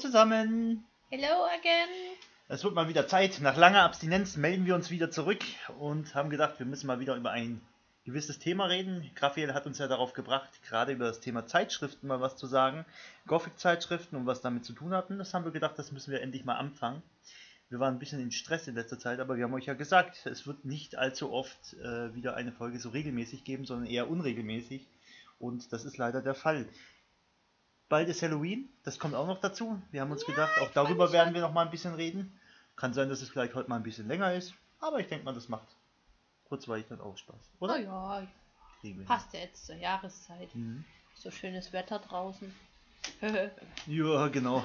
zusammen! Hello again! Es wird mal wieder Zeit. Nach langer Abstinenz melden wir uns wieder zurück und haben gedacht, wir müssen mal wieder über ein gewisses Thema reden. Raphael hat uns ja darauf gebracht, gerade über das Thema Zeitschriften mal was zu sagen. Gothic-Zeitschriften und was damit zu tun hatten. Das haben wir gedacht, das müssen wir endlich mal anfangen. Wir waren ein bisschen in Stress in letzter Zeit, aber wir haben euch ja gesagt, es wird nicht allzu oft wieder eine Folge so regelmäßig geben, sondern eher unregelmäßig. Und das ist leider der Fall. Bald ist Halloween, das kommt auch noch dazu. Wir haben uns gedacht, auch darüber werden wir noch mal ein bisschen reden. Kann sein, dass es vielleicht heute mal ein bisschen länger ist, aber ich denke mal, das macht kurzweilig dann auch Spaß, oder? Oh ja, passt ja jetzt zur Jahreszeit. So schönes Wetter draußen. Ja, genau.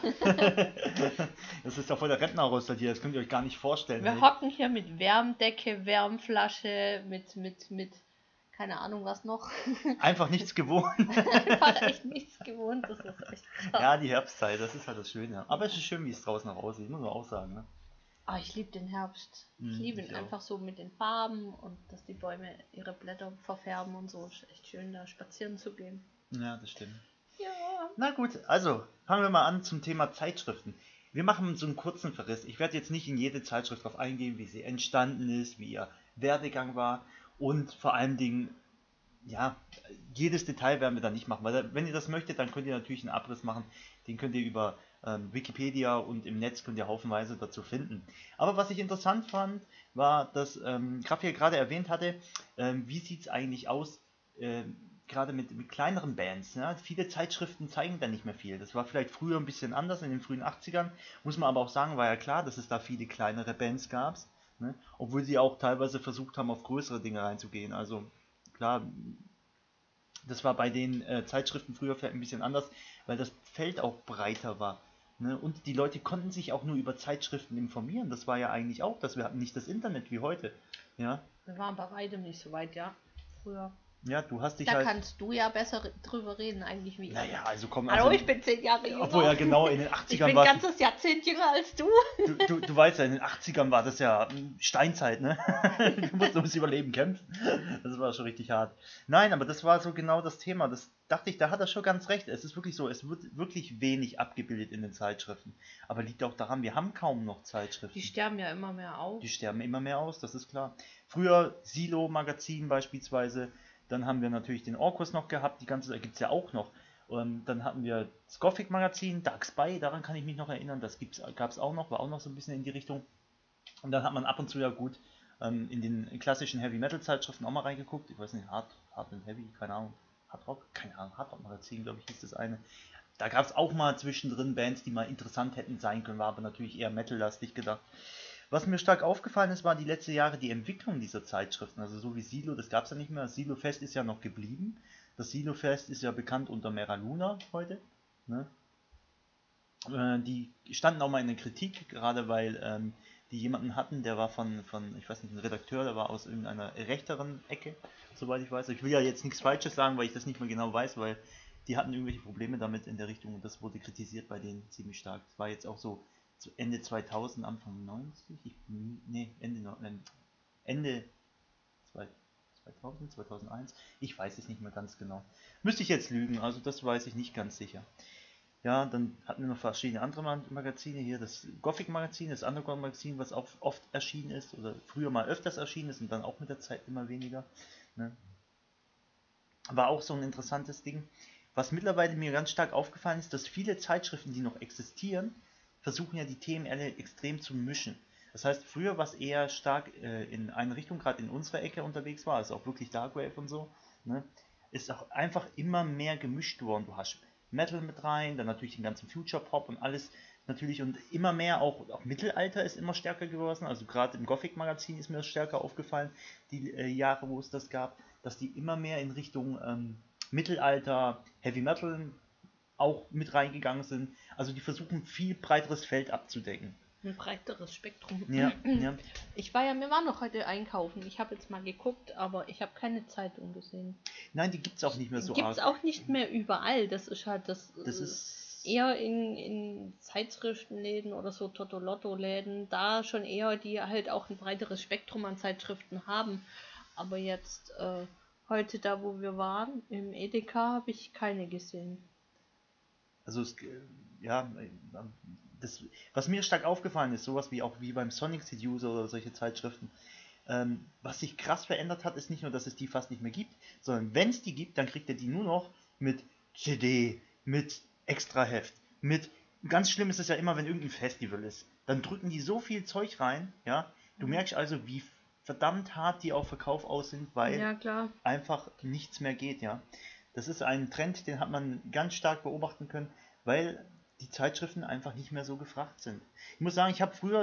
Das ist ja voll der Rentnerrüster hier, das könnt ihr euch gar nicht vorstellen. Wir hocken hier mit Wärmdecke, Wärmflasche, mit keine Ahnung was noch. Einfach nichts gewohnt. Einfach echt nichts gewohnt, das ist echt krass. Ja, die Herbstzeit, das ist halt das Schöne. Aber es ist schön, wie es draußen auch aussieht, muss man auch sagen. Ne? Ah, ich liebe den Herbst. Ich liebe ihn einfach so mit den Farben und dass die Bäume ihre Blätter verfärben und so. Ist echt schön, da spazieren zu gehen. Ja, das stimmt. Ja. Na gut, also fangen wir mal an zum Thema Zeitschriften. Wir machen so einen kurzen Verriss. Ich werde jetzt nicht in jede Zeitschrift drauf eingehen, wie sie entstanden ist, wie ihr Werdegang war und vor allen Dingen, ja, jedes Detail werden wir da nicht machen, weil wenn ihr das möchtet, dann könnt ihr natürlich einen Abriss machen, den könnt ihr über Wikipedia und im Netz könnt ihr haufenweise dazu finden. Aber was ich interessant fand, war, dass Raphael gerade erwähnt hatte, wie sieht es eigentlich aus, gerade mit kleineren Bands. Ja? Viele Zeitschriften zeigen da nicht mehr viel. Das war vielleicht früher ein bisschen anders, in den frühen 80ern. Muss man aber auch sagen, war ja klar, dass es da viele kleinere Bands gab. Ne? Obwohl sie auch teilweise versucht haben, auf größere Dinge reinzugehen. Also klar, das war bei den Zeitschriften früher vielleicht ein bisschen anders, weil das Feld auch breiter war. Ne? Und die Leute konnten sich auch nur über Zeitschriften informieren. Das war ja eigentlich auch das. Wir hatten nicht das Internet wie heute. Ja? Wir waren bei weitem nicht so weit, ja. Früher. Ja, du hast dich da halt... kannst du ja besser drüber reden eigentlich wie ich. Naja, also komm... Hallo, also, ich bin 10 Jahre jünger. Obwohl ja genau, in den 80ern ich bin war... ein ganzes Jahrzehnt jünger als du. Du weißt ja, in den 80ern war das ja Steinzeit, ne? Du musst ums Überleben kämpfen. Das war schon richtig hart. Nein, aber das war so genau das Thema. Das dachte ich, da hat er schon ganz recht. Es ist wirklich so, es wird wirklich wenig abgebildet in den Zeitschriften. Aber liegt auch daran, wir haben kaum noch Zeitschriften. Die sterben ja immer mehr aus. Die sterben immer mehr aus, das ist klar. Früher Silo-Magazin beispielsweise. Dann haben wir natürlich den Orkus noch gehabt, die ganze, da gibt es ja auch noch. Dann hatten wir das Gothic-Magazin, Dark Spy, daran kann ich mich noch erinnern, das gab es auch noch, war auch noch so ein bisschen in die Richtung. Und dann hat man ab und zu ja gut in den klassischen Heavy-Metal-Zeitschriften auch mal reingeguckt, ich weiß nicht, Hard and Heavy, keine Ahnung, Hard Rock, keine Ahnung, Hard Rock-Magazin, glaube ich, hieß das eine. Da gab es auch mal zwischendrin Bands, die mal interessant hätten sein können, war aber natürlich eher Metal-lastig gedacht. Was mir stark aufgefallen ist, war die letzten Jahre die Entwicklung dieser Zeitschriften. Also so wie Silo, das gab es ja nicht mehr. Das Silo-Fest ist ja noch geblieben. Das Silo-Fest ist ja bekannt unter Mera Luna heute. Ne? Die standen auch mal in der Kritik, gerade weil die jemanden hatten, der war von, ich weiß nicht, ein Redakteur, der war aus irgendeiner rechteren Ecke, soweit ich weiß. Ich will ja jetzt nichts Falsches sagen, weil ich das nicht mehr genau weiß, weil die hatten irgendwelche Probleme damit in der Richtung und das wurde kritisiert bei denen ziemlich stark. Das war jetzt auch so Ende 2000, Anfang 90, Ende 2000, 2001, ich weiß es nicht mehr ganz genau. Müsste ich jetzt lügen, also das weiß ich nicht ganz sicher. Ja, dann hatten wir noch verschiedene andere Magazine hier, das Gothic-Magazin, das Underground-Magazin, was auch oft erschienen ist, oder früher mal öfters erschienen ist und dann auch mit der Zeit immer weniger. Ne? War auch so ein interessantes Ding. Was mittlerweile mir ganz stark aufgefallen ist, dass viele Zeitschriften, die noch existieren, versuchen ja die Themen alle extrem zu mischen. Das heißt, früher, was eher stark in eine Richtung, gerade in unserer Ecke unterwegs war, also auch wirklich Darkwave und so, ne, ist auch einfach immer mehr gemischt worden. Du hast Metal mit rein, dann natürlich den ganzen Future Pop und alles natürlich und immer mehr auch Mittelalter ist immer stärker geworden. Also gerade im Gothic Magazin ist mir das stärker aufgefallen, die Jahre, wo es das gab, dass die immer mehr in Richtung Mittelalter, Heavy Metal auch mit reingegangen sind. Also die versuchen viel breiteres Feld abzudecken. Ein breiteres Spektrum. Ja, ja. Wir waren noch heute einkaufen. Ich habe jetzt mal geguckt, aber ich habe keine Zeitung gesehen. Nein, die gibt es auch nicht mehr so arg. Gibt es auch nicht mehr überall. Das ist halt das ist eher in Zeitschriftenläden oder so Totolotto-Läden. Da schon eher, die halt auch ein breiteres Spektrum an Zeitschriften haben. Aber jetzt heute da, wo wir waren, im Edeka, habe ich keine gesehen. Also ja, das, was mir stark aufgefallen ist, sowas wie auch wie beim Sonic Seducer oder solche Zeitschriften, was sich krass verändert hat, ist nicht nur, dass es die fast nicht mehr gibt, sondern wenn es die gibt, dann kriegt er die nur noch mit CD, mit Extraheft, mit, ganz schlimm ist es ja immer, wenn irgendein Festival ist, dann drücken die so viel Zeug rein, ja, du merkst also, wie verdammt hart die auf Verkauf aus sind, weil Ja, klar. einfach nichts mehr geht, ja. Das ist ein Trend, den hat man ganz stark beobachten können, weil die Zeitschriften einfach nicht mehr so gefragt sind. Ich muss sagen,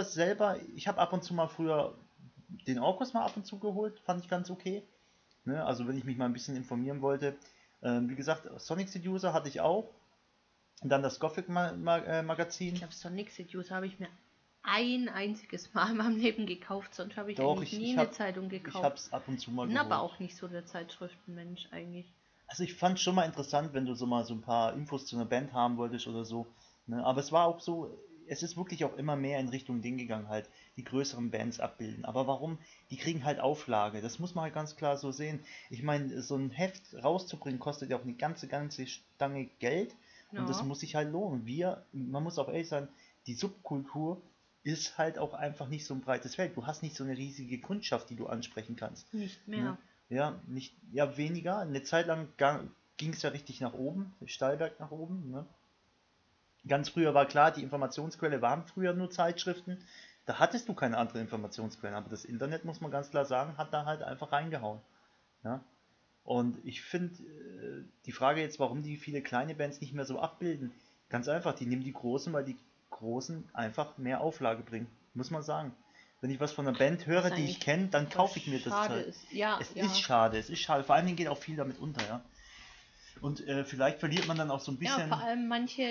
ich habe ab und zu mal früher den Orkus mal ab und zu geholt, fand ich ganz okay. Ne? Also wenn ich mich mal ein bisschen informieren wollte. Wie gesagt, Sonic Seducer hatte ich auch. Und dann das Gothic Magazin. Ich glaube, Sonic Seducer habe ich mir ein einziges Mal in meinem Leben gekauft, sonst habe ich Doch, eigentlich nie eine Zeitung gekauft. Ich habe es ab und zu mal Bin geholt. aber auch nicht so der Zeitschriftenmensch eigentlich. Also ich fand schon mal interessant, wenn du so mal so ein paar Infos zu einer Band haben wolltest oder so. Ne? Aber es war auch so, es ist wirklich auch immer mehr in Richtung Ding gegangen, halt die größeren Bands abbilden. Aber warum? Die kriegen halt Auflage. Das muss man halt ganz klar so sehen. Ich meine, so ein Heft rauszubringen kostet ja auch eine ganze Stange Geld. Und das Ja. muss sich halt lohnen. Man muss auch ehrlich sein, die Subkultur ist halt auch einfach nicht so ein breites Feld. Du hast nicht so eine riesige Kundschaft, die du ansprechen kannst. Nicht mehr. Ne? Ja, nicht, ja, weniger. Eine Zeit lang ging es ja richtig nach oben, steil berg nach oben. Ne? Ganz früher war klar, die Informationsquelle waren früher nur Zeitschriften. Da hattest du keine andere Informationsquelle. Aber das Internet, muss man ganz klar sagen, hat da halt einfach reingehauen. Ja? Und ich finde, die Frage jetzt, warum die viele kleine Bands nicht mehr so abbilden, ganz einfach, die nehmen die Großen, weil die Großen einfach mehr Auflage bringen. Muss man sagen. Wenn ich was von einer Band höre, die ich kenne, dann kaufe ich mir das Schade Zeug. ist. Ja, Es ja. ist schade, es ist schade. Vor allen Dingen geht auch viel damit unter, ja. Und vielleicht verliert man dann auch so ein Ja, bisschen. vor allem manche,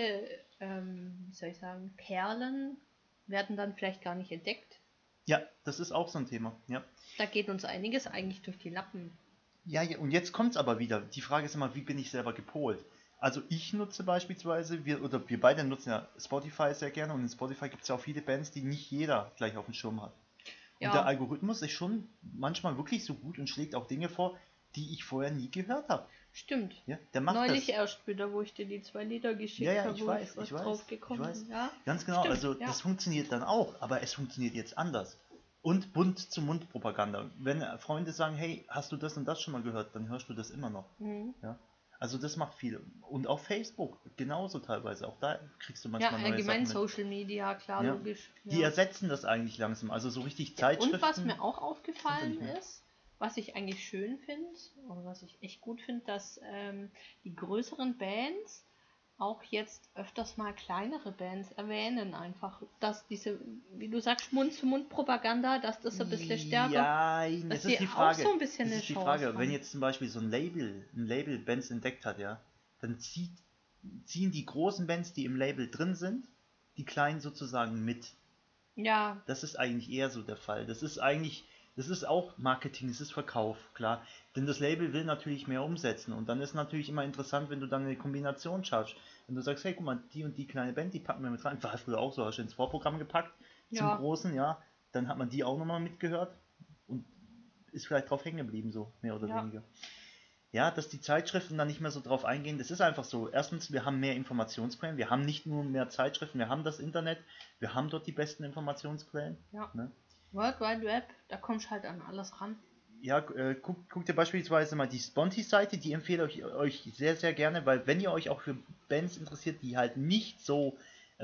wie soll ich sagen, Perlen werden dann vielleicht gar nicht entdeckt. Ja, das ist auch so ein Thema, ja. Da geht uns einiges eigentlich durch die Lappen. Ja, ja, und jetzt kommt es aber wieder. Die Frage ist immer, wie bin ich selber gepolt? Also ich nutze beispielsweise, wir beide nutzen ja Spotify sehr gerne, und in Spotify gibt es ja auch viele Bands, die nicht jeder gleich auf dem Schirm hat. Und Ja. der Algorithmus ist schon manchmal wirklich so gut und schlägt auch Dinge vor, die ich vorher nie gehört habe. Stimmt. Ja, der macht Neulich das. erst wieder, wo ich dir die 2 Lieder geschickt Ja, ja, habe, ich wo weiß, ich was ich weiß, drauf ich gekommen weiß. bin. Ja? Ganz genau, Stimmt, also ja. das funktioniert dann auch, aber es funktioniert jetzt anders. Und Mund-zu-Mund-Propaganda. Wenn Freunde sagen, hey, hast du das und das schon mal gehört, dann hörst du das immer noch. Mhm. Ja? Also das macht viel. Und auch Facebook, genauso teilweise. Auch da kriegst du Ja, manchmal neue allgemein Sachen mit. Social Media, klar, Ja. logisch. Die Ja. ersetzen das eigentlich langsam. Also so richtig Und Zeitschriften. was mir auch sind aufgefallen nicht mehr. ist, was ich eigentlich schön finde, oder was ich echt gut finde, dass die größeren Bands auch jetzt öfters mal kleinere Bands erwähnen, einfach, dass diese, wie du sagst, Mund-zu-Mund-Propaganda, dass das ein bisschen stärker, Ja, dass es sie ist die auch Frage. so ein bisschen Es eine ist die Chance Frage, haben. wenn jetzt zum Beispiel so ein Label Bands entdeckt hat, ja, dann ziehen die großen Bands, die im Label drin sind, die kleinen sozusagen mit. Ja, Das ist eigentlich eher so der Fall. Das ist auch Marketing, es ist Verkauf, klar. Denn das Label will natürlich mehr umsetzen. Und dann ist natürlich immer interessant, wenn du dann eine Kombination schaffst. Wenn du sagst, hey, guck mal, die und die kleine Band, die packen wir mit rein. War früher auch so, hast du ins Vorprogramm gepackt, zum Ja. Großen, ja. Dann hat man die auch nochmal mitgehört und ist vielleicht drauf hängen geblieben, so mehr oder Ja. weniger. Ja, dass die Zeitschriften dann nicht mehr so drauf eingehen, das ist einfach so. Erstens, wir haben mehr Informationsquellen, wir haben nicht nur mehr Zeitschriften, wir haben das Internet, wir haben dort die besten Informationsquellen. Ja. Ne? World Wide Web, da kommst du halt an alles ran. Ja, guckt ihr beispielsweise mal die Sponti-Seite, die empfehle ich euch sehr, sehr gerne, weil wenn ihr euch auch für Bands interessiert, die halt nicht so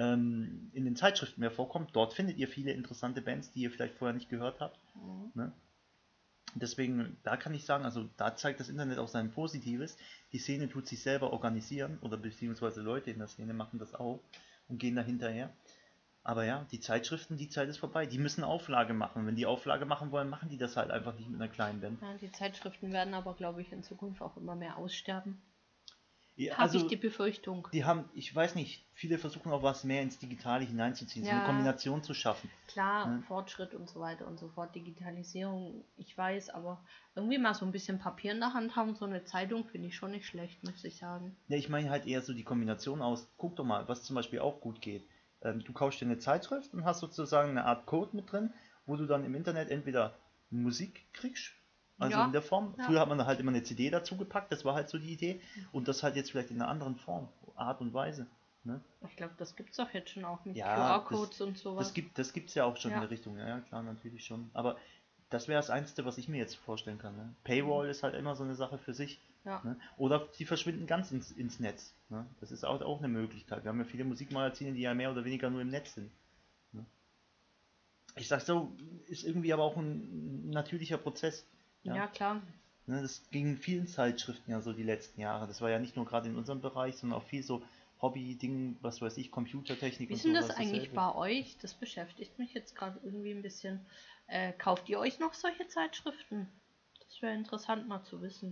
in den Zeitschriften mehr vorkommen, dort findet ihr viele interessante Bands, die ihr vielleicht vorher nicht gehört habt. Mhm. Ne? Deswegen, da kann ich sagen, also da zeigt das Internet auch sein Positives. Die Szene tut sich selber organisieren, oder beziehungsweise Leute in der Szene machen das auch und gehen da hinterher. Aber ja, die Zeitschriften, die Zeit ist vorbei. Die müssen Auflage machen. Wenn die Auflage machen wollen, machen die das halt einfach nicht mit einer kleinen Band. Ja, die Zeitschriften werden aber, glaube ich, in Zukunft auch immer mehr aussterben. Ja, Habe ich die Befürchtung. die haben, ich weiß nicht, viele versuchen auch was mehr ins Digitale hineinzuziehen, so Ja. eine Kombination zu schaffen. Klar, Ne? Fortschritt und so weiter und so fort, Digitalisierung, ich weiß, aber irgendwie mal so ein bisschen Papier in der Hand haben, so eine Zeitung finde ich schon nicht schlecht, muss ich sagen. Ja, ich meine halt eher so die Kombination aus, guck doch mal, was zum Beispiel auch gut geht. Du kaufst dir eine Zeitschrift und hast sozusagen eine Art Code mit drin, wo du dann im Internet entweder Musik kriegst, also Ja, in der Form. ja. Früher hat man halt immer eine CD dazu gepackt, das war halt so die Idee. Und das halt jetzt vielleicht in einer anderen Form, Art und Weise. Ne? Ich glaube, das gibt es doch jetzt schon auch mit Ja, QR-Codes und sowas. das gibt's ja auch schon in Ja. der Richtung, ja, klar, natürlich schon. Aber das wäre das Einzige, was ich mir jetzt vorstellen kann. Ne? Paywall ist halt immer so eine Sache für sich. Ja. Ne? Oder die verschwinden ganz ins Netz. Ne? Das ist auch eine Möglichkeit. Wir haben ja viele Musikmagazine, die ja mehr oder weniger nur im Netz sind. Ne? Ich sag so, ist irgendwie aber auch ein natürlicher Prozess. Ja, Ja, klar. Ne, das ging vielen Zeitschriften ja so die letzten Jahre. Das war ja nicht nur gerade in unserem Bereich, sondern auch viel so Hobby-Ding, was weiß ich, Computertechnik Wie und ist denn das sowas. eigentlich Dasselbe. bei euch? Das beschäftigt mich jetzt gerade irgendwie ein bisschen. Kauft ihr euch noch solche Zeitschriften? Das wäre interessant mal zu wissen.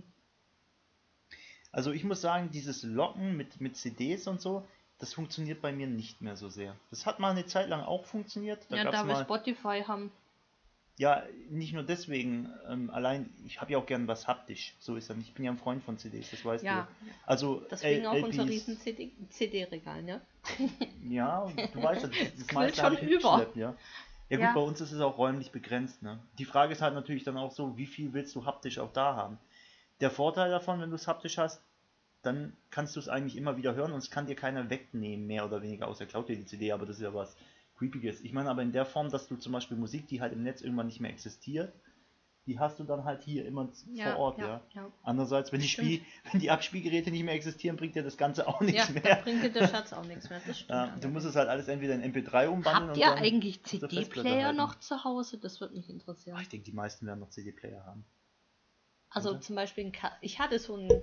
Also ich muss sagen, dieses Locken mit CDs und so, das funktioniert bei mir nicht mehr so sehr. Das hat mal eine Zeit lang auch funktioniert. Da Ja, gab es da wir mal, Spotify haben. ja, nicht nur deswegen, allein, ich habe ja auch gern was haptisch. So ist ja nicht. Ich bin ja ein Freund von CDs, das weißt du ja. Ja, Also deswegen auch unser LPs, riesen CD-Regal, ne? ja, und du weißt ja, das Quillt meiste habe schon ich über. mitgeschleppt, ja. Ja gut, Ja. bei uns ist es auch räumlich begrenzt, ne? Die Frage ist halt natürlich dann auch so, wie viel willst du haptisch auch da haben? Der Vorteil davon, wenn du es haptisch hast, dann kannst du es eigentlich immer wieder hören und es kann dir keiner wegnehmen, mehr oder weniger, außer klaut dir die CD, aber das ist ja was Creepiges. Ich meine aber in der Form, dass du zum Beispiel Musik, die halt im Netz irgendwann nicht mehr existiert, die hast du dann halt hier immer Ja, vor Ort, ja, ja. ja. Andererseits, Stimmt. wenn die Abspielgeräte nicht mehr existieren, bringt dir das Ganze auch Ja, nichts da mehr. bringt dir der Schatz auch nichts mehr. Das stimmt. Ja, du musst allerdings. es halt alles entweder in MP3 umwandeln Habt und ihr dann eigentlich auf der Festplatte CD-Player halten. noch zu Hause? Das würde mich Ach, interessieren. ich denke, die meisten werden noch CD-Player haben. Also Oder? zum Beispiel, ich hatte so ein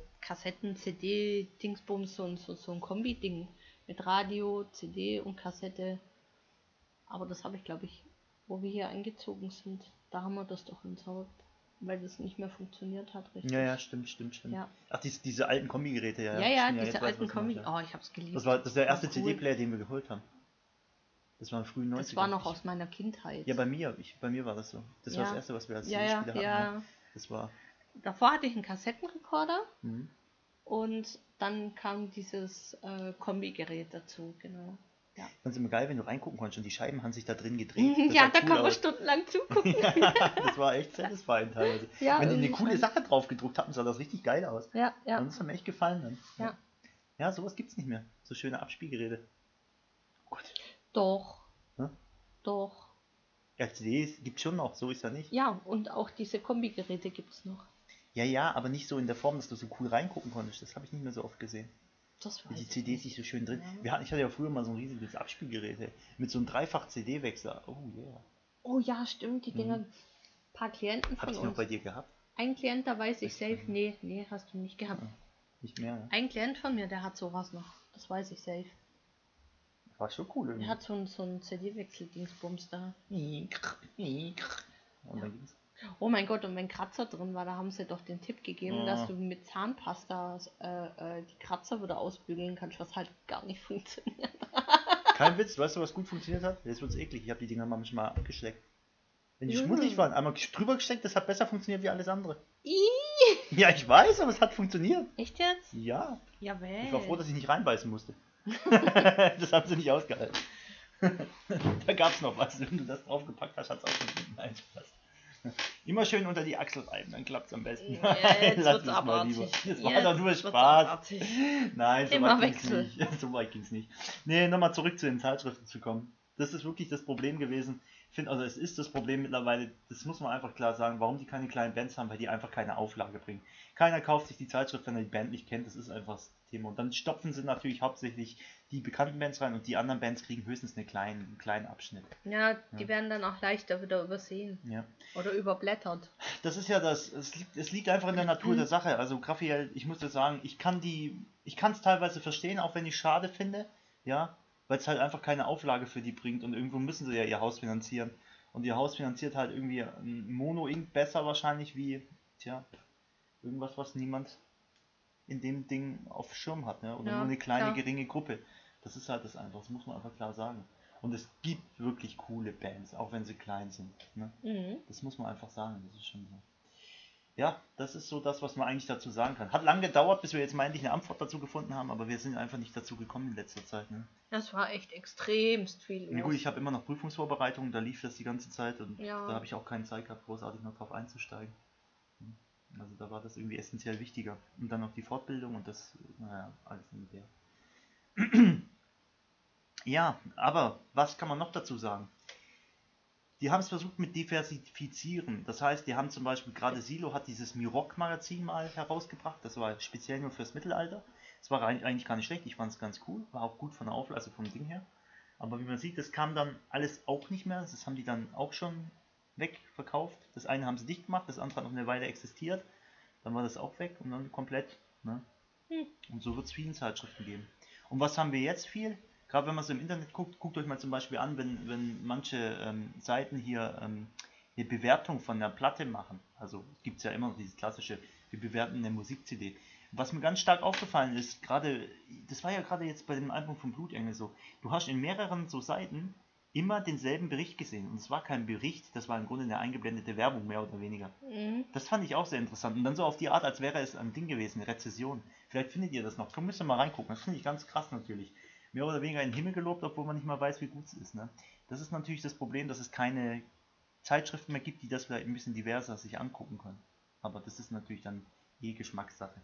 Kassetten-CD-Dingsbums, so ein Kombi-Ding mit Radio, CD und Kassette. Aber das habe ich, glaube ich, wo wir hier eingezogen sind, da haben wir das doch entsorgt, weil das nicht mehr funktioniert hat, richtig. Ja, ja, stimmt. Ja, Ach, diese alten Kombigeräte, ja, ja, stimmt, diese jetzt weiß ich, alten was du meinst, Kombi. ja. Oh, ich hab's geliebt. Das ist der erste cool. CD-Player, den wir geholt haben. Das war in frühen 90ern. Das war noch aus meiner Kindheit. Ja, bei mir war das so. Das war das Ja. erste, was wir als Ja, CD-Spieler hatten. Ja. ja. Das war. Davor hatte ich einen Kassettenrekorder Mhm. und dann kam dieses Kombigerät dazu, genau. Ja, Fand's immer geil, wenn du reingucken konntest und die Scheiben haben sich da drin gedreht. Das ja, sah da cool kann man aus. stundenlang zugucken. Ja, das war echt satisfying teilweise. Ja, Wenn die eine irgendwie coole schon. Sache drauf gedruckt hatten, sah das richtig geil aus. Ja, ja, Und das hat mir echt gefallen dann. ja. Ja, sowas gibt's nicht mehr. So schöne Abspielgeräte. Oh Gott. Doch, Hm? doch. Ja, CDs gibt's schon noch, so ist ja nicht. Ja, und auch diese Kombigeräte gibt's noch. Ja, aber nicht so in der Form, dass du so cool reingucken konntest. Das habe ich nicht mehr so oft gesehen. Das Wie weiß die ich CDs nicht. sich so schön drin. Ja. Ich hatte ja früher mal so ein riesiges Abspielgerät ey, mit so einem Dreifach-CD-Wechsler. Oh yeah. Oh ja, stimmt, die Dinger. Mhm. Ein paar Klienten Hab von ich noch uns. bei dir gehabt? Ein Klient, da weiß ich Weiß safe. ich nicht. Nee, hast du nicht gehabt. Nicht mehr, ne? Ein Klient von mir, der hat sowas noch. Das weiß ich safe. War schon cool Der irgendwie. hat so ein CD-Wechsel-Dingsbums da. Und Ja. dann ging's. Oh mein Gott, und wenn Kratzer drin war, da haben sie doch den Tipp gegeben, Ah. dass du mit Zahnpasta die Kratzer wieder ausbügeln kannst, was halt gar nicht funktioniert. Kein Witz, weißt du, was gut funktioniert hat? Jetzt wird's eklig. Ich habe die Dinger manchmal abgeschleckt. Wenn die schmutzig waren, einmal drüber gesteckt, das hat besser funktioniert wie alles andere. Ja, ich weiß, aber es hat funktioniert. Echt jetzt? Ja. Ja, Ich war froh, dass ich nicht reinbeißen musste. Das haben sie nicht ausgehalten. Da gab's noch was. Wenn du das draufgepackt hast, hat's auch funktioniert. Nein, Spaß. Immer schön unter die Achsel reiben, dann klappt's am besten. Jetzt Lass wird's es mal abartig. lieber. Das war Jetzt doch nur wird's Spaß. abartig. Nein, so Immer weit ging's Wechsel. nicht. So weit ging's nicht. Nee, nochmal zurück zu den Zeitschriften zu kommen. Das ist wirklich das Problem gewesen. Ich finde, also es ist das Problem mittlerweile, das muss man einfach klar sagen, warum die keine kleinen Bands haben, weil die einfach keine Auflage bringen. Keiner kauft sich die Zeitschrift, wenn er die Band nicht kennt, das ist einfach das Thema. Und dann stopfen sie natürlich hauptsächlich die bekannten Bands rein und die anderen Bands kriegen höchstens einen kleinen Abschnitt. Ja, die werden dann auch leichter wieder übersehen. Ja. Oder überblättert. Das ist ja es liegt einfach in der Natur der Sache. Also Raphael, ich muss dir sagen, ich kann es teilweise verstehen, auch wenn ich es schade finde, ja, weil es halt einfach keine Auflage für die bringt und irgendwo müssen sie ja ihr Haus finanzieren. Und ihr Haus finanziert halt irgendwie ein Mono-Ink besser wahrscheinlich wie, irgendwas, was niemand in dem Ding auf Schirm hat, ne? Oder Ja, nur eine kleine, klar. geringe Gruppe. Das ist halt das einfach, das muss man einfach klar sagen. Und es gibt wirklich coole Bands, auch wenn sie klein sind. Ne? Mhm. Das muss man einfach sagen, das ist schon so. Ja, das ist so das, was man eigentlich dazu sagen kann. Hat lange gedauert, bis wir jetzt mal endlich eine Antwort dazu gefunden haben, aber wir sind einfach nicht dazu gekommen in letzter Zeit. Ne? Das war echt extremst viel Ja, gut, los. ich habe immer noch Prüfungsvorbereitungen, da lief das die ganze Zeit und Ja. da habe ich auch keine Zeit gehabt, großartig noch drauf einzusteigen. Also da war das irgendwie essentiell wichtiger. Und dann noch die Fortbildung und das, naja, alles in der. Ja, aber was kann man noch dazu sagen? Die haben es versucht mit diversifizieren. Das heißt, die haben zum Beispiel, gerade Silo hat dieses Miroc-Magazin mal herausgebracht. Das war speziell nur fürs Mittelalter. Es war eigentlich gar nicht schlecht, ich fand es ganz cool. War auch gut von der Auflage, also vom Ding her. Aber wie man sieht, das kam dann alles auch nicht mehr. Das haben die dann auch schon wegverkauft. Das eine haben sie dicht gemacht, das andere hat noch eine Weile existiert. Dann war das auch weg und dann komplett. Ne? Hm. Und so wird es vielen Zeitschriften geben. Und was haben wir jetzt viel? Gerade wenn man so im Internet guckt, guckt euch mal zum Beispiel an, wenn manche Seiten hier eine Bewertung von der Platte machen. Also gibt es ja immer noch dieses klassische, wir bewerten eine Musik-CD. Was mir ganz stark aufgefallen ist, gerade, das war ja gerade jetzt bei dem Album von Blutengel so, du hast in mehreren so Seiten immer denselben Bericht gesehen. Und es war kein Bericht, das war im Grunde eine eingeblendete Werbung, mehr oder weniger. Mhm. Das fand ich auch sehr interessant. Und dann so auf die Art, als wäre es ein Ding gewesen, eine Rezession. Vielleicht findet ihr das noch. Da müsst ihr mal reingucken. Das finde ich ganz krass natürlich. Mehr oder weniger in den Himmel gelobt, obwohl man nicht mal weiß, wie gut es ist. Ne? Das ist natürlich das Problem, dass es keine Zeitschriften mehr gibt, die das vielleicht ein bisschen diverser sich angucken können. Aber das ist natürlich dann Geschmackssache.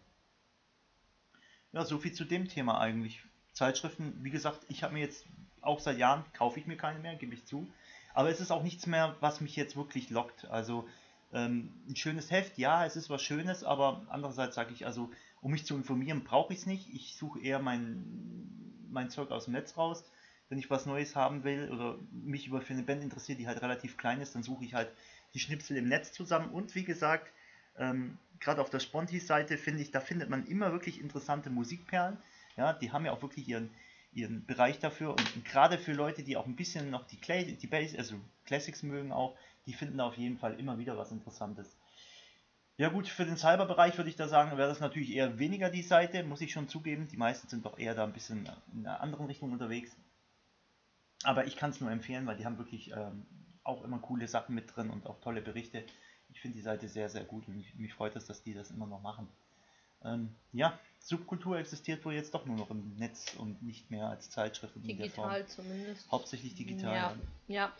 Ja, so viel zu dem Thema eigentlich. Zeitschriften, wie gesagt, ich habe mir jetzt auch seit Jahren, kaufe ich mir keine mehr, gebe ich zu. Aber es ist auch nichts mehr, was mich jetzt wirklich lockt. Also ein schönes Heft, ja, es ist was Schönes, aber andererseits sage ich, also um mich zu informieren, brauche ich es nicht. Ich suche eher mein Zeug aus dem Netz raus. Wenn ich was Neues haben will oder mich für eine Band interessiert, die halt relativ klein ist, dann suche ich halt die Schnipsel im Netz zusammen. Und wie gesagt, gerade auf der Sponti-Seite finde ich, da findet man immer wirklich interessante Musikperlen. Ja, die haben ja auch wirklich ihren Bereich dafür und gerade für Leute, die auch ein bisschen noch die Base, also Classics mögen auch, die finden da auf jeden Fall immer wieder was Interessantes. Ja gut, für den Cyberbereich würde ich da sagen, wäre das natürlich eher weniger die Seite, muss ich schon zugeben. Die meisten sind doch eher da ein bisschen in einer anderen Richtung unterwegs. Aber ich kann es nur empfehlen, weil die haben wirklich auch immer coole Sachen mit drin und auch tolle Berichte. Ich finde die Seite sehr, sehr gut und mich freut es, dass die das immer noch machen. Ja, Subkultur existiert wohl jetzt doch nur noch im Netz und nicht mehr als Zeitschrift in der Form. Digital zumindest. Hauptsächlich digital. Ja, ja.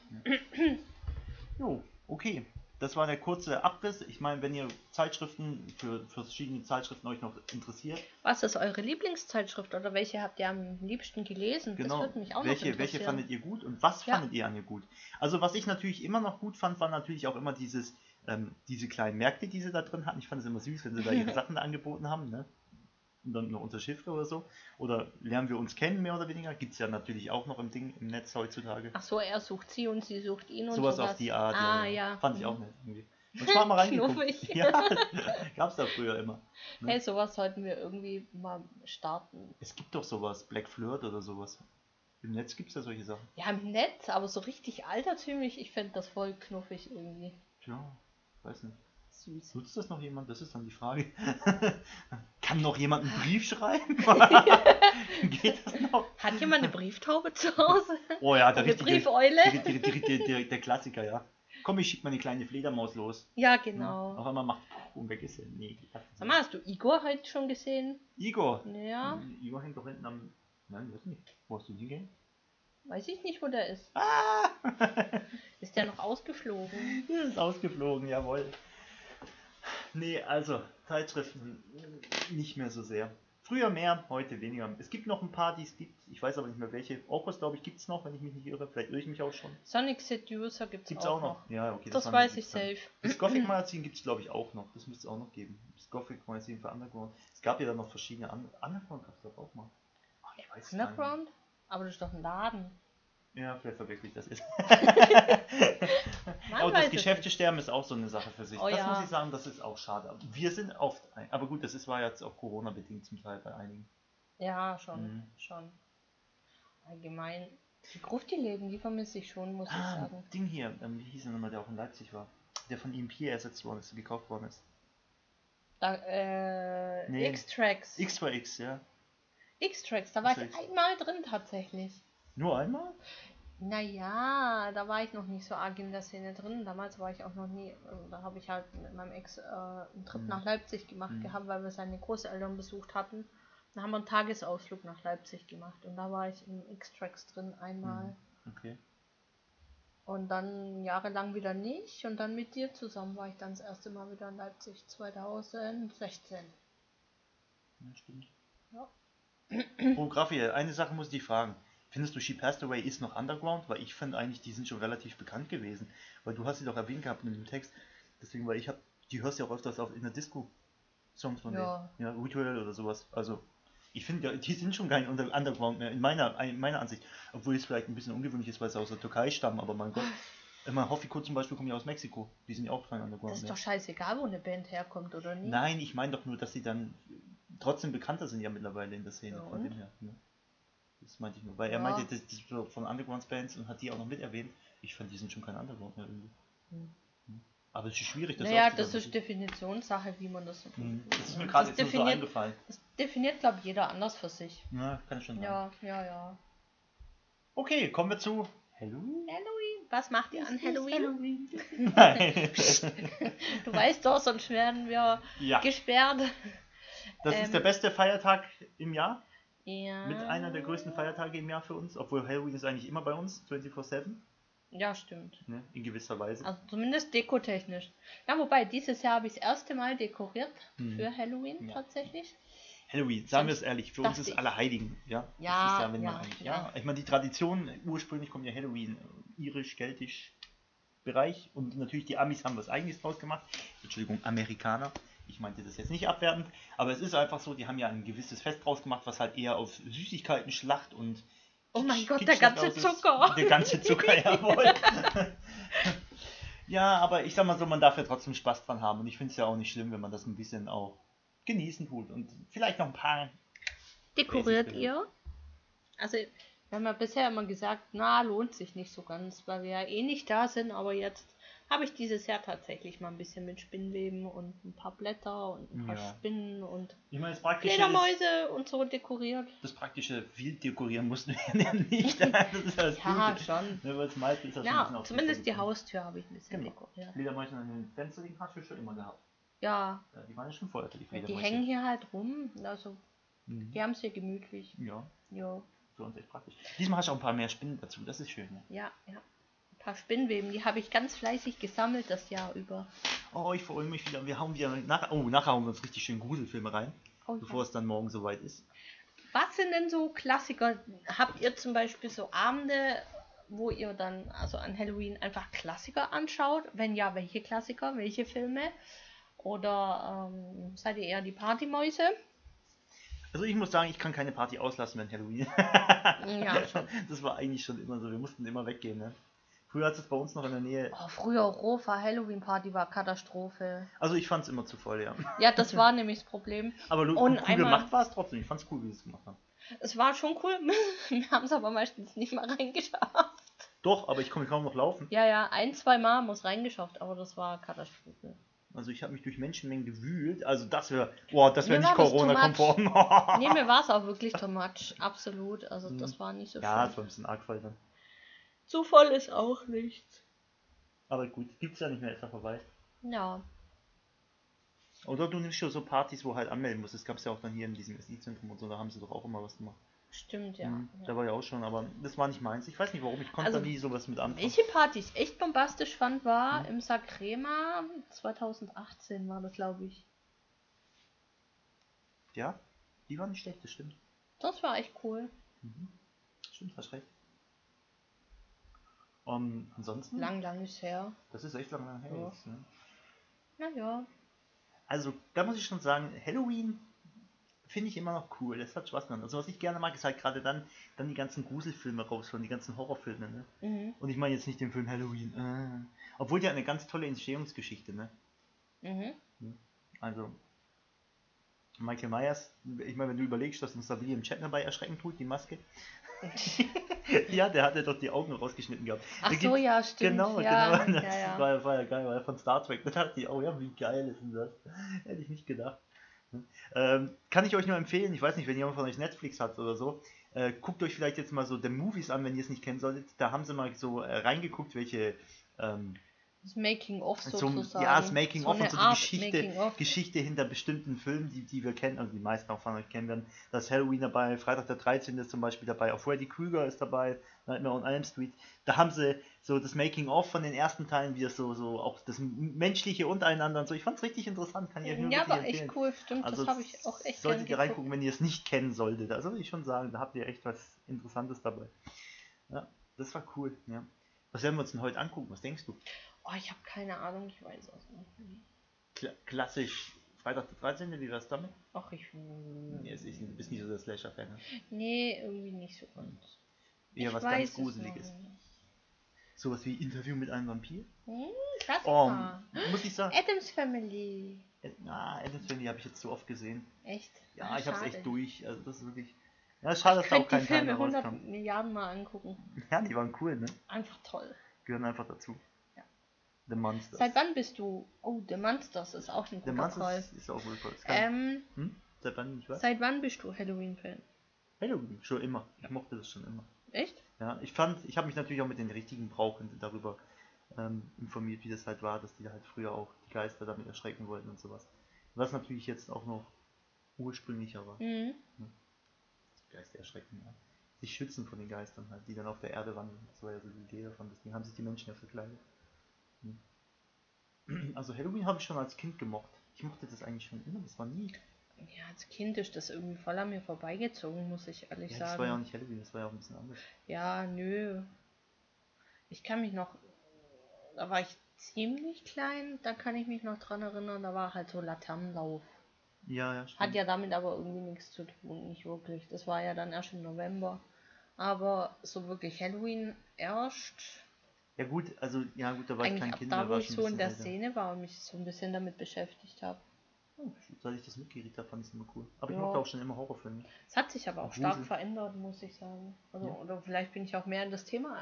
Jo, okay. Das war der kurze Abriss. Ich meine, wenn ihr Zeitschriften für verschiedene Zeitschriften euch noch interessiert, Was ist eure Lieblingszeitschrift oder welche habt ihr am liebsten gelesen? Das genau, würde mich auch noch welche interessieren. fandet ihr gut und was Ja. fandet ihr an ihr gut? Also was ich natürlich immer noch gut fand, war natürlich auch immer diese kleinen Märkte, die sie da drin hatten. Ich fand es immer süß, wenn sie da ihre Sachen da angeboten haben, ne? Und dann noch unter Chiffre oder so. Oder lernen wir uns kennen, mehr oder weniger. Gibt es ja natürlich auch noch im Netz heutzutage. Ach so, er sucht sie und sie sucht ihn und Sowas auf die Art, Ah, ja. ja. Fand ich auch nett irgendwie. Und mal reingeguckt. Knuffig. Ja, gab's da früher immer. Ne? Hey, sowas sollten wir irgendwie mal starten. Es gibt doch sowas, Black Flirt oder sowas. Im Netz gibt es ja solche Sachen. Ja, im Netz, aber so richtig altertümlich, ich fände das voll knuffig irgendwie. Tja, weiß nicht. Süß. Nutzt das noch jemand? Das ist dann die Frage. Kann noch jemand einen Brief schreiben? Geht das noch? Hat jemand eine Brieftaube zu Hause? Oh ja, der Eine richtige, Briefeule? der Klassiker, ja. Komm, ich schick mal eine kleine Fledermaus los. Ja, Ja, genau. auf einmal macht und weg ist sie. Nee, Sag mal, hast du Igor heute schon gesehen? Igor. Ja, Igor hängt doch hinten am. Nein, weiß nicht. Wo hast du die gehen? weiß ich nicht, wo der ist. Ah! Ist der noch ausgeflogen? Der ist ausgeflogen, jawohl. Nee, also, Zeitschriften nicht mehr so sehr. Früher mehr, heute weniger. Es gibt noch ein paar, die es gibt. Ich weiß aber nicht mehr welche. Orcos, glaube ich, gibt es noch, wenn ich mich nicht irre. Vielleicht irre ich mich auch schon. Sonic Seducer gibt Gibt es es auch auch noch. noch? Ja, okay. Das waren weiß die ich dann. safe. Das Gothic Magazin gibt es, glaube ich, auch noch. Das müsste es auch noch geben. Das Gothic Magazin für Underground. Es gab ja dann noch verschiedene Underground gab es doch auch mal. Ach, ich weiß es gar nicht. Underground? Aber das ist doch ein Laden. Ja, vielleicht verwechsel ich das jetzt. Man Aber weiß das es Geschäftesterben ist auch so eine Sache für sich. Oh das ja. muss ich sagen, das ist auch schade. Wir sind oft, aber gut, war jetzt auch Corona-bedingt zum Teil bei einigen. Ja, schon, Mhm. schon. Allgemein. Die Grufti-Läden, die vermisse ich schon, muss ich sagen. Ding hier, wie hieß er nochmal, der auch in Leipzig war? Der von EMP ersetzt worden ist, gekauft worden ist. Da, Nee. X-Tracks. X2X, ja. X-Tracks, da war ich X-Tracks. einmal drin tatsächlich. Nur einmal? Naja, da war ich noch nicht so arg in der Szene drin. Damals war ich auch noch nie, da habe ich halt mit meinem Ex einen Trip Mhm. nach Leipzig gemacht Mhm. gehabt, weil wir seine Großeltern besucht hatten. Da haben wir einen Tagesausflug nach Leipzig gemacht und da war ich im X-Tracks drin einmal. Okay. Und dann jahrelang wieder nicht und dann mit dir zusammen war ich dann das erste Mal wieder in Leipzig 2016. Ja, stimmt. Ja. Oh, Graffi, eine Sache muss ich dich fragen. Findest du She Passed Away ist noch Underground? Weil ich finde eigentlich, die sind schon relativ bekannt gewesen. Weil du hast sie doch erwähnt gehabt in dem Text. Deswegen, weil die hörst du ja auch öfters in der Disco. Songs von Ja. denen. Ja, Ritual oder sowas. Also, ich finde, ja, die sind schon kein Underground mehr, in meiner Ansicht. Obwohl es vielleicht ein bisschen ungewöhnlich ist, weil sie aus der Türkei stammen, aber mein Gott. Immer Hofiko zum Beispiel kommen ja aus Mexiko. Die sind ja auch kein Underground Das ist mehr. doch scheißegal, wo eine Band herkommt, oder nicht? Nein, ich meine doch nur, dass sie dann trotzdem bekannter sind ja mittlerweile in der Szene. Ja, von und? dem her. Ne? Das meinte ich nur. Weil er Ja. meinte, das ist so von Underground-Bands und hat die auch noch mit erwähnt. Ich fand, die sind schon kein Underground mehr irgendwie. Aber es ist schwierig, das Naja, aufzusagen. das ist Definitionssache, wie man das. Das ist mir gerade jetzt nur so eingefallen. Das definiert, glaube ich, jeder anders für sich. Ja, kann ich schon sagen. Ja, ja, ja. Okay, kommen wir zu Halloween. Halloween? Was macht ihr an Halloween? Nein. Du weißt doch, sonst werden wir Ja, gesperrt. das ist der beste Feiertag im Jahr. Ja. Mit einer der größten Feiertage im Jahr für uns. Obwohl Halloween ist eigentlich immer bei uns, 24/7. Ja, stimmt. Ne, in gewisser Weise. Also zumindest dekotechnisch. Ja, wobei, dieses Jahr habe ich das erste Mal dekoriert für Halloween Ja. tatsächlich. Halloween, sagen wir es Sonst ehrlich, für uns dachte ist ich- Allerheiligen. Ja, Ja, das ist ja, wenn ja, man eigentlich, ja. Ich meine, die Tradition, ursprünglich kommt ja Halloween, irisch, keltisch Bereich und natürlich die Amis haben was Eigenes draus gemacht. Entschuldigung, Amerikaner. Ich meinte das jetzt nicht abwertend, aber es ist einfach so, die haben ja ein gewisses Fest draus gemacht, was halt eher auf Süßigkeiten, Schlacht und Oh mein Gott, der Kitsch ganze aus ist. Zucker. Der ganze Zucker, jawohl. Ja, aber ich sag mal so, man darf ja trotzdem Spaß dran haben und ich finde es ja auch nicht schlimm, wenn man das ein bisschen auch genießen tut und vielleicht noch ein paar. Dekoriert Basic ihr? Also, wir haben ja bisher immer gesagt, na, lohnt sich nicht so ganz, weil wir ja eh nicht da sind, aber jetzt habe ich dieses Jahr tatsächlich mal ein bisschen mit Spinnweben und ein paar Blätter und ein paar Ja. Spinnen und Ich meine, Fledermäuse und so dekoriert. das praktische Wild dekorieren mussten wir ja nicht. Das ist ja das Ja, Gute. schon. Ne, weil das meiste ist ja schon ein Ja, bisschen auf zumindest die Haus. Haustür habe ich ein bisschen Genau. dekoriert. Fledermäuse an den Fenstern, die hast du schon immer gehabt. Ja, Ja, die waren ja schon vorher, die die Fledermäuse. hängen hier halt rum, also Mhm. die haben es hier gemütlich. Ja, Ja, für uns echt praktisch. Diesmal hast du auch ein paar mehr Spinnen dazu, das ist schön. Ja. ja. Ein paar Spinnweben, die habe ich ganz fleißig gesammelt das Jahr über. Oh, ich freue mich wieder. Wir hauen wieder nachher hauen wir uns richtig schön Gruselfilme rein, Oh, bevor ja. es dann morgen soweit ist. Was sind denn so Klassiker? Habt ihr zum Beispiel so Abende, wo ihr dann also an Halloween einfach Klassiker anschaut? Wenn ja, welche Klassiker, welche Filme? Oder seid ihr eher die Partymäuse? Also ich muss sagen, ich kann keine Party auslassen, wenn Halloween. Ja, schon. Das war eigentlich schon immer so. Wir mussten immer weggehen. Ne? Früher hat es bei uns noch in der Nähe. Oh, früher Rofa Halloween-Party war Katastrophe. Also ich fand es immer zu voll, ja. Ja, das war nämlich das Problem. Aber Und cool einmal- gemacht war es trotzdem. Ich fand es cool, wie sie es gemacht haben. Es war schon cool. Wir haben es aber meistens nicht mal reingeschafft. Doch, aber ich konnte kaum noch laufen. Ja, ja, 1-2 Mal haben wir es reingeschafft, aber das war Katastrophe. Also ich habe mich durch Menschenmengen gewühlt. Also das wäre, boah, das wäre Mir nicht war das too Corona-konform. Nee, mir war es auch wirklich too much. Absolut. Also das war nicht so Ja, schön. das war ein bisschen arg voll dann. Zu voll ist auch nichts. Aber gut, gibt's ja nicht mehr, ist ja vorbei. Ja. Oder du nimmst schon so Partys, wo halt anmelden musst. Das gab's ja auch dann hier in diesem SI-Zentrum und so, da haben sie doch auch immer was gemacht. Stimmt, ja. Mhm, Ja. Da war ja auch schon, aber das war nicht meins. Ich weiß nicht warum, ich konnte Also, da nie sowas mit anfangen. Welche Party ich echt bombastisch fand, war im Sacrema 2018 war das, glaube ich. Ja, die war nicht schlecht, das stimmt. Das war echt cool. Stimmt, hast recht. Ansonsten, Lang ist her. das ist echt lange her Ja. jetzt. Ne? Naja. Also, da muss ich schon sagen, Halloween finde ich immer noch cool. Das hat Spaß gemacht. Also, was ich gerne mag, ist halt gerade dann die ganzen Gruselfilme rausholen, die ganzen Horrorfilme. Ne? Mhm. Und ich meine jetzt nicht den Film Halloween. Obwohl die hat eine ganz tolle Entstehungsgeschichte. Ne? Mhm. Also, Michael Myers, ich meine, wenn du überlegst, dass uns da William Shatner bei erschrecken tut, die Maske. Ja, der hatte doch die Augen rausgeschnitten gehabt. Ach Da so, gibt's- ja, stimmt. Genau, ja, genau. Das ja, ja. war ja geil, weil von Star Trek. Da dachte ich, oh ja, wie geil ist denn das? Hätte ich nicht gedacht. Kann ich euch nur empfehlen, ich weiß nicht, wenn jemand von euch Netflix hat oder so, guckt euch vielleicht jetzt mal so The Movies an, wenn ihr es nicht kennen solltet. Da haben sie mal so reingeguckt, welche Das Making-of So, sozusagen. ja, das Making-of eine und so die Art Geschichte, Making-of. Geschichte hinter bestimmten Filmen, die wir kennen, also die meisten auch von euch kennen werden. Da ist Halloween dabei, Freitag der 13. ist zum Beispiel dabei, auch Freddy Krueger ist dabei, Nightmare on Elm Street. Da haben sie so das Making-of von den ersten Teilen, wie das so auch das Menschliche untereinander und so. Ich fand es richtig interessant, kann ich euch nur Ja, wirklich aber echt empfehlen. cool, stimmt, Also das habe ich auch echt solltet gern ihr geguckt. reingucken, wenn ihr es nicht kennen solltet. Also würde ich schon sagen, da habt ihr echt was Interessantes dabei. Ja, das war cool, ja. Was werden wir uns denn heute angucken? Was denkst du? Oh, ich habe keine Ahnung, ich weiß es nicht. Klassisch Freitag der 13. Wie wär's damit? Ach, ich. Ja, du bist nicht so der Slasher-Fan, ne? Nee, irgendwie nicht so ganz. Eher Ich was weiß ganz es Gruseliges. noch nicht. Sowas wie Interview mit einem Vampir? Klassiker. Muss ich sagen. Adams Family. Adams Family habe ich jetzt so oft gesehen. Echt? Ja, ich habe es schade. echt durch. Also das ist wirklich. Ja, schade, dass Ich da auch könnte die kein Teil Filme mehr 100 rauskam. Milliarden Mal angucken. Ja, die waren cool, ne? Einfach toll. Gehören einfach dazu. Ja. The Monsters. Seit wann bist du? Oh, The Monsters ist auch ein The guter Call. Monsters ist auch wohl toll. Seit wann nicht was? Seit wann bist du Halloween-Fan? Halloween, schon immer. Ich mochte das schon immer. Echt? Ja, ich habe mich natürlich auch mit den richtigen Brauchen darüber informiert, wie das halt war, dass die halt früher auch die Geister damit erschrecken wollten und sowas. Was natürlich jetzt auch noch ursprünglicher war. Mhm. Geister erschrecken, ja. Sich schützen von den Geistern halt, die dann auf der Erde wandeln. Das war ja so die Idee davon, deswegen haben sich die Menschen ja verkleidet. Also Halloween habe ich schon als Kind gemocht. Ich mochte das eigentlich schon immer, das war nie. Ja, als Kind ist das irgendwie voll an mir vorbeigezogen, muss ich ehrlich Ja, sagen. das war ja auch nicht Halloween, das war ja auch ein bisschen anders. Ja, nö. Ich kann mich noch, da war ich ziemlich klein, da kann ich mich noch dran erinnern, da war halt so Laternenlauf. Ja, stimmt. Hat ja damit aber irgendwie nichts zu tun, nicht wirklich. Das war ja dann erst im November. Aber so wirklich Halloween erst. Ja gut, also, ja gut, da war ich Eigentlich kein ab Kind, da, da wo war ich schon so ein in bisschen der älter. Szene war und mich so ein bisschen damit beschäftigt habe. Seit ich das mitgekriegt habe, fand ich es immer cool. Aber ich Ja. mochte auch schon immer Horrorfilme. Es hat sich aber auch Grusel. stark verändert, muss ich sagen. Also, Ja. oder vielleicht bin ich auch mehr in das Thema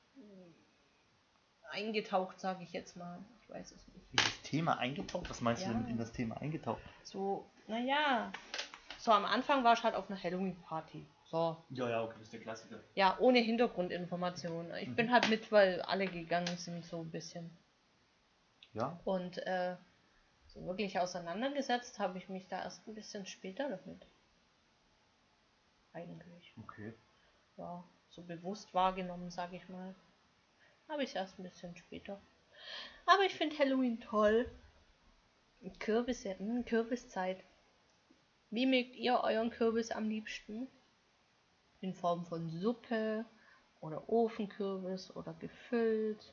eingetaucht, sage ich jetzt mal. Ich weiß es nicht. In das Thema eingetaucht? Was meinst Ja. du denn in das Thema eingetaucht? So, naja. So am Anfang war ich halt auf einer Halloween-Party. So. Ja, okay, das ist der Klassiker. Ja, ohne Hintergrundinformationen. Ich bin halt mit, weil alle gegangen sind, so ein bisschen. Ja? Und so wirklich auseinandergesetzt habe ich mich da erst ein bisschen später damit. Eigentlich. Okay. Ja, so bewusst wahrgenommen, sage ich mal. Habe ich erst ein bisschen später. Aber ich finde Halloween toll. Kürbisse, Kürbiszeit. Wie mögt ihr euren Kürbis am liebsten? In Form von Suppe oder Ofenkürbis oder gefüllt?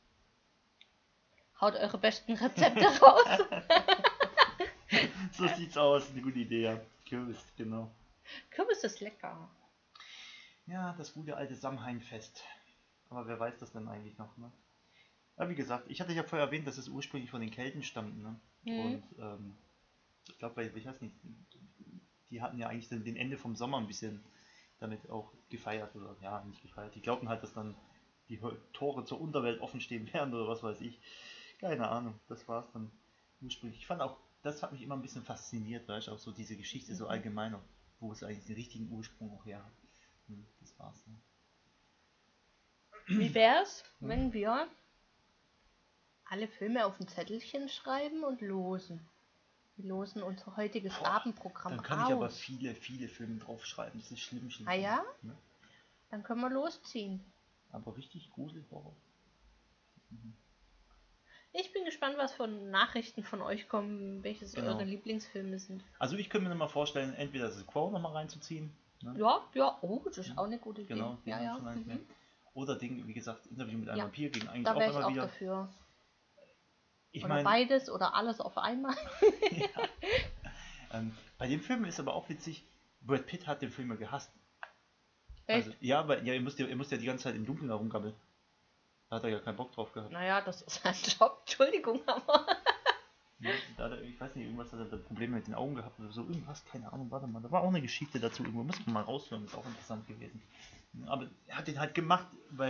Haut eure besten Rezepte raus. So sieht's aus, eine gute Idee, ja. Kürbis, genau. Kürbis ist lecker. Ja, das gute alte Samhainfest. Aber wer weiß das denn eigentlich noch, ne? Ja, wie gesagt, ich hatte ja vorher erwähnt, dass es ursprünglich von den Kelten stammt, ne? Und ich glaube, ich weiß nicht, die hatten ja eigentlich den Ende vom Sommer ein bisschen damit auch gefeiert, oder ja, nicht gefeiert. Die glaubten halt, dass dann die Tore zur Unterwelt offen stehen werden oder was weiß ich. Keine Ahnung, das war es dann ursprünglich. Ich fand auch, das hat mich immer ein bisschen fasziniert, weißt du, auch so diese Geschichte so allgemein, wo es eigentlich den richtigen Ursprung auch her hat. Das war's. Ne? Wie wär's, wenn wir alle Filme auf ein Zettelchen schreiben und losen? Wir losen unser heutiges Abendprogramm Dann kann aus. ich aber viele Filme draufschreiben. Das ist schlimm. Ah ja? Ne? Dann können wir losziehen. Aber richtig Gruselhorror. Ich bin gespannt, was für Nachrichten von euch kommen, welches Genau. eure Lieblingsfilme sind. Also ich könnte mir mal vorstellen, entweder das Quo nochmal reinzuziehen. Ne? Ja, oh, das ist auch eine gute Idee. Genau, ja, ja. schon eigentlich mehr. Oder Ding, wie gesagt, Interview mit einem Ja, Vampir gegen eigentlich Da auch wäre ich immer auch wieder. dafür. Ich Oder meine, beides oder alles auf einmal. bei dem Film ist aber auch witzig, Brad Pitt hat den Film ja gehasst. Echt? Also, ja, weil ihr müsst ja die ganze Zeit im Dunkeln herumgammeln. Da hat er ja keinen Bock drauf gehabt. Naja, das ist ein Job. Entschuldigung, aber. Ja, ich weiß nicht, irgendwas hat er da Probleme mit den Augen gehabt oder so. Irgendwas, keine Ahnung, warte mal. Da war auch eine Geschichte dazu. Irgendwo muss man mal raushören, ist auch interessant gewesen. Aber er hat den halt gemacht, weil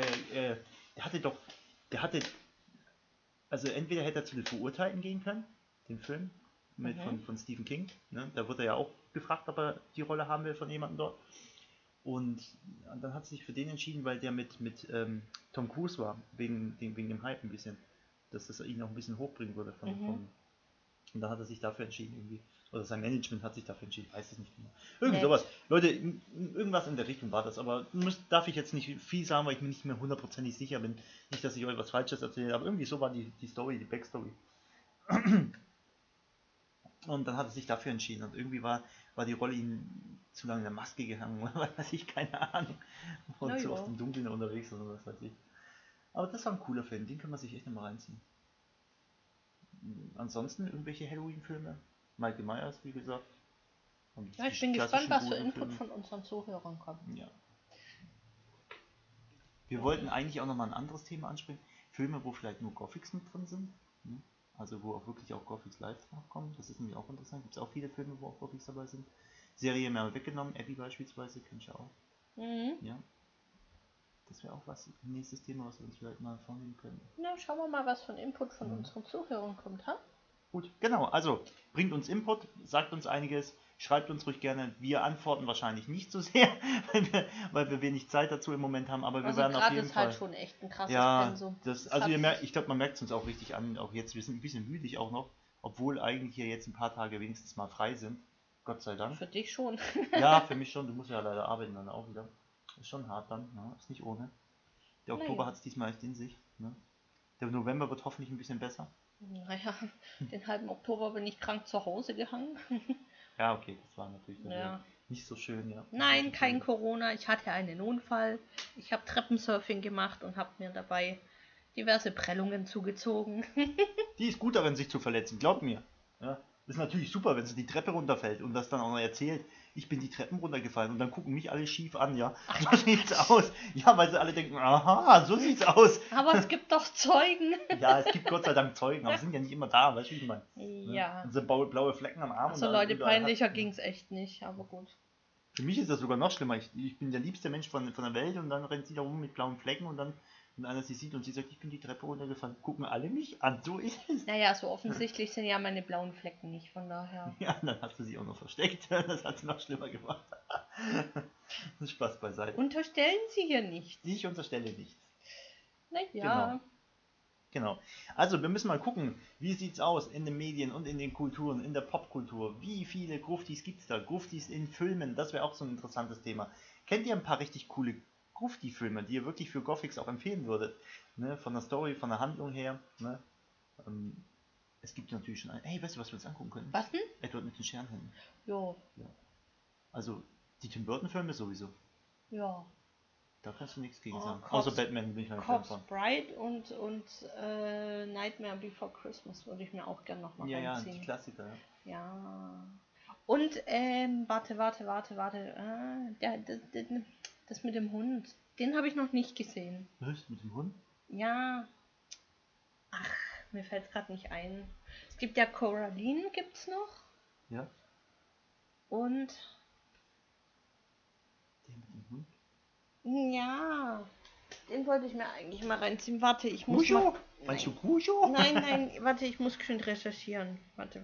also entweder hätte er zu den Verurteilten gehen können, den Film von Stephen King. Ne? Da wurde er ja auch gefragt, ob er die Rolle haben will von jemandem dort. Und dann hat er sich für den entschieden, weil der mit Tom Cruise war, wegen dem Hype ein bisschen. dass das ihn auch ein bisschen hochbringen würde. Mhm. Und da hat er sich dafür entschieden irgendwie. Oder sein Management hat sich dafür entschieden, weiß es nicht genau. Irgendwie Nett. sowas. Leute, irgendwas in der Richtung war das, aber darf ich jetzt nicht viel sagen, weil ich mir nicht mehr hundertprozentig sicher bin. Nicht, dass ich euch was Falsches erzähle, aber irgendwie so war die Story, die Backstory. Und dann hat er sich dafür entschieden und irgendwie war die Rolle ihm zu lange in der Maske gehangen oder weiß ich, keine Ahnung. Und Na zu ja. oft im Dunkeln unterwegs oder was weiß ich. Aber das war ein cooler Film, den kann man sich echt nochmal reinziehen. Ansonsten irgendwelche Halloween-Filme? Michael Myers, wie gesagt. Und Ja, ich die bin gespannt, klassischen was für Input Gruselfilme. von unseren Zuhörern kommt. Ja. Wir wollten eigentlich auch nochmal ein anderes Thema ansprechen. Filme, wo vielleicht nur Gothics mit drin sind. Ne? Also wo auch wirklich auch Gothics live nachkommen. Das ist nämlich auch interessant. Gibt es auch viele Filme, wo auch Gothics dabei sind. Serie mehr weggenommen. Abby beispielsweise, kenn ich auch. Mhm. Ja. Das wäre auch was, nächstes Thema, was wir uns vielleicht mal vornehmen können. Na, schauen wir mal, was für ein Input von unseren Zuhörern kommt, ha? Gut, genau. Also bringt uns Input, sagt uns einiges, schreibt uns ruhig gerne. Wir antworten wahrscheinlich nicht so sehr, weil wir wenig Zeit dazu im Moment haben, aber wir Also werden auf gerade jeden ist halt Fall. schon echt ein krasses Ja, Pensum. also ihr merkt, ich glaube, man merkt es uns auch richtig an, auch jetzt, wir sind ein bisschen müdig auch noch, obwohl eigentlich hier jetzt ein paar Tage wenigstens mal frei sind. Gott sei Dank. Für dich schon. Ja, für mich schon, du musst ja leider arbeiten dann auch wieder. Ist schon hart dann, ne? Ist nicht ohne. Der Oktober Naja. hat es diesmal echt in sich. Ne? Der November wird hoffentlich ein bisschen besser. Naja, den halben Oktober bin ich krank zu Hause gehangen. Ja, okay, das war natürlich dann Ja. nicht so schön, ja. Nein, kein Corona. Ich hatte einen Unfall. Ich habe Treppensurfing gemacht und habe mir dabei diverse Prellungen zugezogen. Die ist gut darin, sich zu verletzen, glaubt mir. Ja, ist natürlich super, wenn sie die Treppe runterfällt und das dann auch noch erzählt. Ich bin die Treppen runtergefallen und dann gucken mich alle schief an, ja. So sieht's aus. Ja, weil sie alle denken, aha, so sieht's aus. Aber es gibt doch Zeugen. Ja, es gibt Gott sei Dank Zeugen, aber sind ja nicht immer da, weißt du, wie ich meine. Ja. Und sind blaue Flecken am Arm. Also und Leute, überall peinlicher ging's echt nicht, aber gut. Für mich ist das sogar noch schlimmer. Ich bin der liebste Mensch von der Welt und dann rennt sie da rum mit blauen Flecken und dann, wenn einer sie sieht und sie sagt, ich bin die Treppe runtergefallen, gucken alle mich an. So ist es. Naja, so offensichtlich sind ja meine blauen Flecken nicht, von daher. Ja, dann hast du sie auch noch versteckt. Das hat es noch schlimmer gemacht. Spaß beiseite. Unterstellen Sie hier nicht. Ich unterstelle nichts. Naja. Genau. Also wir müssen mal gucken, wie sieht's aus in den Medien und in den Kulturen, in der Popkultur. Wie viele Gruftis gibt es da? Gruftis in Filmen, das wäre auch so ein interessantes Thema. Kennt ihr ein paar richtig coole Grufti-Filme, die ihr wirklich für Gothics auch empfehlen würdet? Ne? Von der Story, von der Handlung her. Ne? Es gibt natürlich schon ein. Hey, weißt du, was wir uns angucken können? Was denn? Edward mit den Scherenhänden. Jo. Ja. Also die Tim Burton-Filme sowieso. Ja. Da kannst du nichts gegen sagen. Corpse- Außer Batman bin ich halt Fan Corpse von. Bride und Nightmare Before Christmas würde ich mir auch gerne noch mal Ja, reinziehen. die Klassiker. Ja. Ja. Und, warte. Das mit dem Hund. Den habe ich noch nicht gesehen. Was? Mit dem Hund? Ja. Ach, mir fällt es gerade nicht ein. Es gibt ja Coraline, gibt's noch. Ja. Und, Der mit dem Hund? ja. Den wollte ich mir eigentlich mal reinziehen. Warte, ich muss Cujo? mal... Meinst du Cujo? Nein, warte, ich muss schön recherchieren. Warte.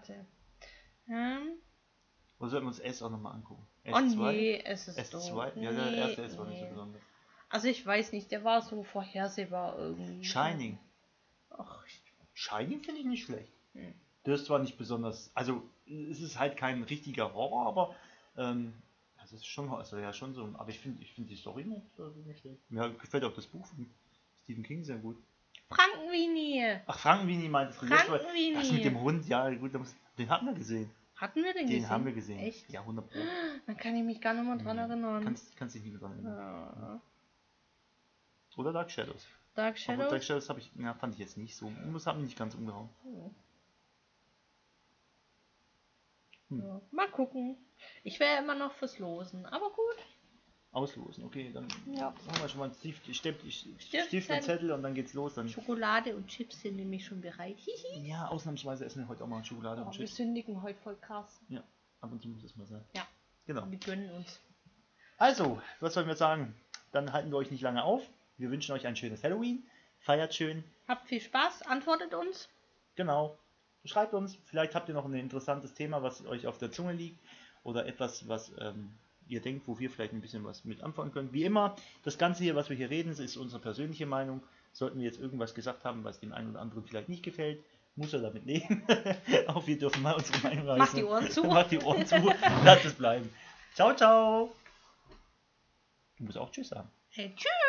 Oder sollten wir uns S auch nochmal angucken? Oh S2? nee, es ist S2? doof. Ja, der Nee, erste S war nicht so nee. besonders. Also ich weiß nicht, der war so vorhersehbar irgendwie. Shining. Ach, Shining finde ich nicht schlecht. Hm. Der ist zwar nicht besonders, also es ist halt kein richtiger Horror, aber es ist schon, also ja schon so, aber ich finde die Story nicht schlecht. Mir gefällt auch das Buch von Stephen King sehr gut. Frankenweenie. Ach, Frankenweenie meintest du? Frankenweenie. Das mit dem Hund, ja gut, den hatten wir gesehen. Hatten wir den gesehen? Den haben wir gesehen. Echt? Ja, 100 Pro. Dann kann ich mich gar nicht mehr dran erinnern. Kannst dich nicht mehr dran erinnern. Ja. Oder Dark Shadows. Dark Aber Shadows? Dark Shadows fand ich jetzt nicht so. Das hat mich nicht ganz umgehauen. Ja. Mal gucken. Ich wäre immer noch fürs Losen, aber gut. Auslosen, okay, dann Ja. haben wir schon mal einen Stift Zettel. und Zettel und dann geht's los. Dann, Schokolade und Chips sind nämlich schon bereit. Hihi. ja, ausnahmsweise essen wir heute auch mal Schokolade und Oh, wir Chips. sündigen heute voll krass. Ja, ab und zu muss es mal sein. Ja. Genau. Wir gönnen uns. Also, was sollen wir sagen? Dann halten wir euch nicht lange auf. Wir wünschen euch ein schönes Halloween. Feiert schön. Habt viel Spaß, antwortet uns. Genau. Schreibt uns. Vielleicht habt ihr noch ein interessantes Thema, was euch auf der Zunge liegt. Oder etwas, was ihr denkt, wo wir vielleicht ein bisschen was mit anfangen können. Wie immer, das Ganze hier, was wir hier reden, ist unsere persönliche Meinung. Sollten wir jetzt irgendwas gesagt haben, was dem einen oder anderen vielleicht nicht gefällt, muss er damit leben. Auch wir dürfen mal unsere Meinung reißen. Mach die Ohren zu. Mach die Ohren zu. Lass es bleiben. Ciao, ciao. Du musst auch Tschüss sagen. Tschüss.